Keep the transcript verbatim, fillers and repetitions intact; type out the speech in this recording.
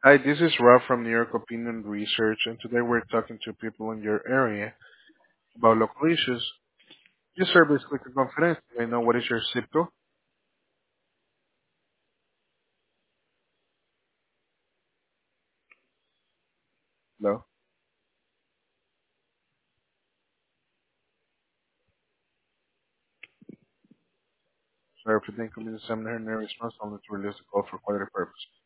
Hi, this is Rob from New York Opinion Research, and today we're talking to people in your area about local issues. This service click a conference. I know what is your zip code? Hello. Sorry for the inconvenience. I'm hearing a response only to release the call for quality purpose.